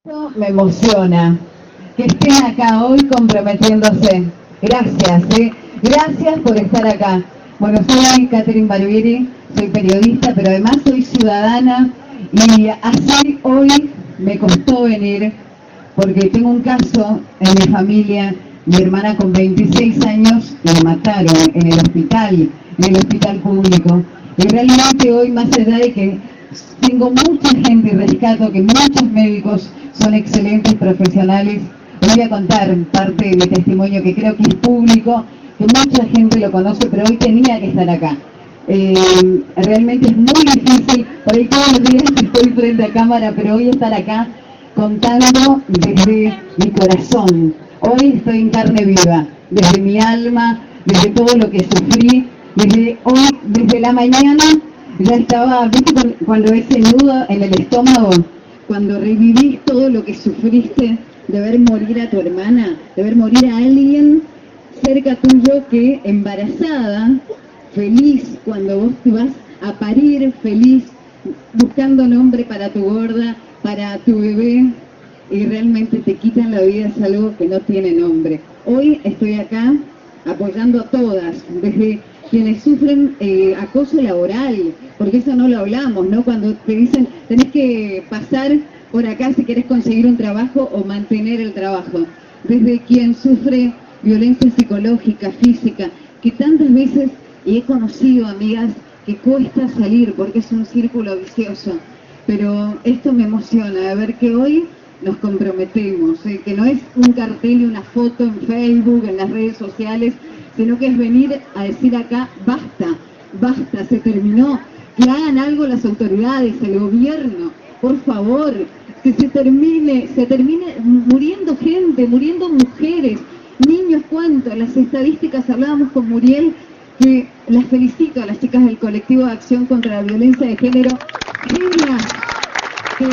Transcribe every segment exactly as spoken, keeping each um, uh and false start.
Esto me emociona, que estén acá hoy comprometiéndose. Gracias, ¿eh? Gracias por estar acá. Bueno, soy Catherine Barbieri, soy periodista, pero además soy ciudadana y así hoy me costó venir porque tengo un caso en mi familia. Mi hermana con veintiséis años la mataron en el hospital, en el hospital público. Y realmente hoy, más allá de que tengo mucha gente y rescato que muchos médicos son excelentes profesionales, voy a contar parte de mi testimonio que creo que es público, que mucha gente lo conoce, pero hoy tenía que estar acá. Eh, realmente es muy difícil, por ahí todos los días estoy frente a cámara, pero hoy estar acá contando desde mi corazón. Hoy estoy en carne viva, desde mi alma, desde todo lo que sufrí, desde hoy, desde la mañana, ya estaba, ¿viste cuando ese nudo en el estómago? Cuando revivís todo lo que sufriste de ver morir a tu hermana, de ver morir a alguien cerca tuyo que embarazada, feliz, cuando vos te vas a parir, feliz, buscando nombre para tu gorda, para tu bebé, y realmente te quitan la vida, es algo que no tiene nombre. Hoy estoy acá apoyando a todas, desde quienes sufren eh, acoso laboral, porque eso no lo hablamos, ¿no? Cuando te dicen, tenés que pasar por acá si querés conseguir un trabajo o mantener el trabajo. Desde quien sufre violencia psicológica, física, que tantas veces, y he conocido amigas, que cuesta salir porque es un círculo vicioso. Pero esto me emociona, de ver que hoy nos comprometemos, ¿eh? Que no es un cartel y una foto en Facebook, en las redes sociales, sino que es venir a decir acá, basta, basta, se terminó, que hagan algo las autoridades, el gobierno, por favor, que se termine, se termine muriendo gente, muriendo mujeres, niños, ¿cuánto? Las estadísticas, hablábamos con Muriel, que las felicito a las chicas del colectivo de acción contra la violencia de género, genias, que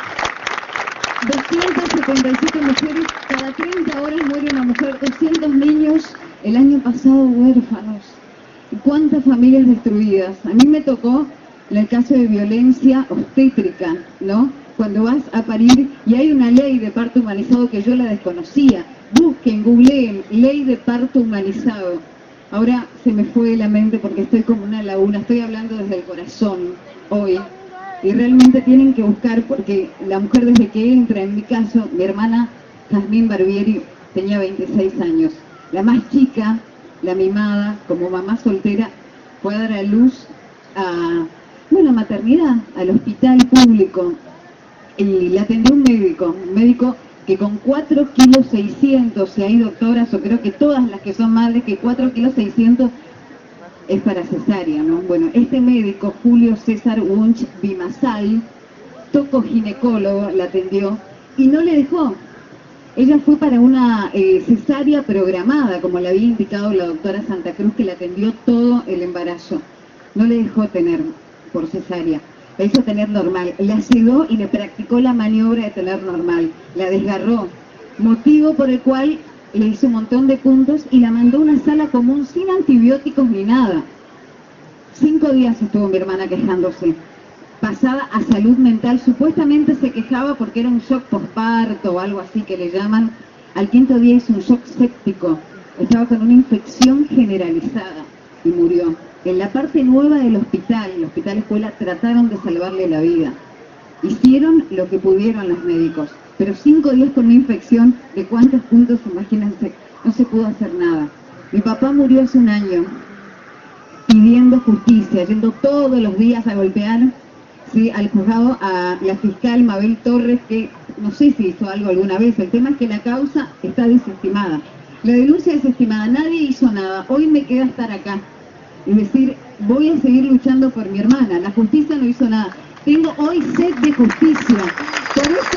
doscientas setenta y siete mujeres, cada treinta horas muere una mujer, doscientos niños el año pasado huérfanos. ¿Cuántas familias destruidas? A mí me tocó en el caso de violencia obstétrica, ¿no? Cuando vas a parir y hay una ley de parto humanizado que yo la desconocía. Busquen, googleen, ley de parto humanizado. Ahora se me fue la mente porque estoy como una laguna, estoy hablando desde el corazón hoy. Y realmente tienen que buscar, porque la mujer desde que entra, en mi caso, mi hermana Jazmín Barbieri tenía veintiséis años. La más chica, la mimada, como mamá soltera, fue a dar a luz a una maternidad, al hospital público. Y la atendió un médico, un médico que con cuatro kilos seiscientos, si hay doctoras, o creo que todas las que son madres, que cuatro kilos seiscientos es para cesárea, ¿no? Bueno, este médico, Julio César Wunsch Bimasal, tocoginecólogo, la atendió y no le dejó. Ella fue para una eh, cesárea programada, como le había indicado la doctora Santa Cruz, que la atendió todo el embarazo. No le dejó tener por cesárea, la hizo tener normal. La sedó y le practicó la maniobra de tener normal. La desgarró, motivo por el cual le hizo un montón de puntos y la mandó a una sala común sin antibióticos ni nada. Cinco días estuvo mi hermana quejándose. Pasada a salud mental, supuestamente se quejaba porque era un shock posparto o algo así que le llaman. Al quinto día hizo un shock séptico, estaba con una infección generalizada y murió. En la parte nueva del hospital, el hospital escuela, trataron de salvarle la vida. Hicieron lo que pudieron los médicos, pero cinco días con una infección, ¿de cuántos puntos? Imagínense, no se pudo hacer nada. Mi papá murió hace un año pidiendo justicia, yendo todos los días a golpear, ¿sí?, al juzgado a la fiscal Mabel Torres, que no sé si hizo algo alguna vez. El tema es que la causa está desestimada. La denuncia desestimada, nadie hizo nada. Hoy me queda estar acá y decir, voy a seguir luchando por mi hermana. La justicia no hizo nada. Tengo hoy sed de justicia. Por eso...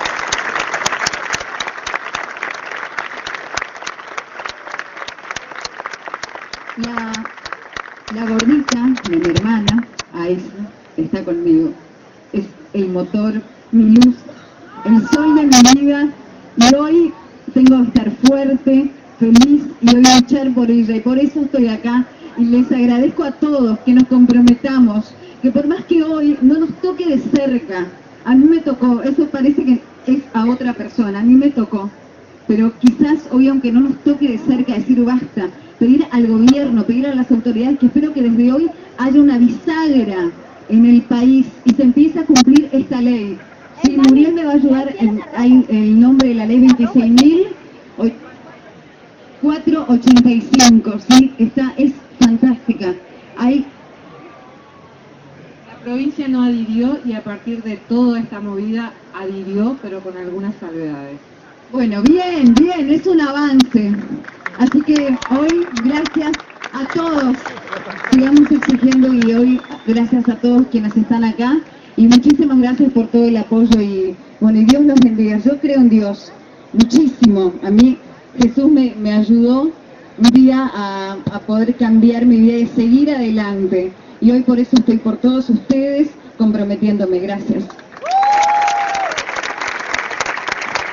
La, la gordita de mi hermana, Aisha, está conmigo. Es el motor, mi luz, el sol de mi vida. Y hoy tengo que estar fuerte, feliz y hoy luchar por ella. Y por eso estoy acá. Y les agradezco a todos que nos comprometamos, que por más que hoy no nos toque de cerca, a mí me tocó, eso parece que es ahora. a otra persona, a mí me tocó. Pero quizás hoy, aunque no nos toque de cerca decir basta, pedir al gobierno, pedir a las autoridades, que espero que desde hoy haya una bisagra en el país y se empiece a cumplir esta ley. Sí, Muriel me va a ayudar, en, hay el nombre de la ley veintiséis mil cuatrocientos ochenta y cinco, ¿sí? Esta es fantástica. Hay... La provincia no adhirió y a partir de toda esta movida adhirió, pero con algunas salvedades. Bueno, bien, bien, es un avance. Así que hoy, gracias a todos, sigamos exigiendo y hoy, gracias a todos quienes están acá y muchísimas gracias por todo el apoyo y, bueno, y Dios los bendiga. Yo creo en Dios, muchísimo. A mí Jesús me, me ayudó un día a, a poder cambiar mi vida y seguir adelante. Y hoy por eso estoy por todos ustedes comprometiéndome. Gracias.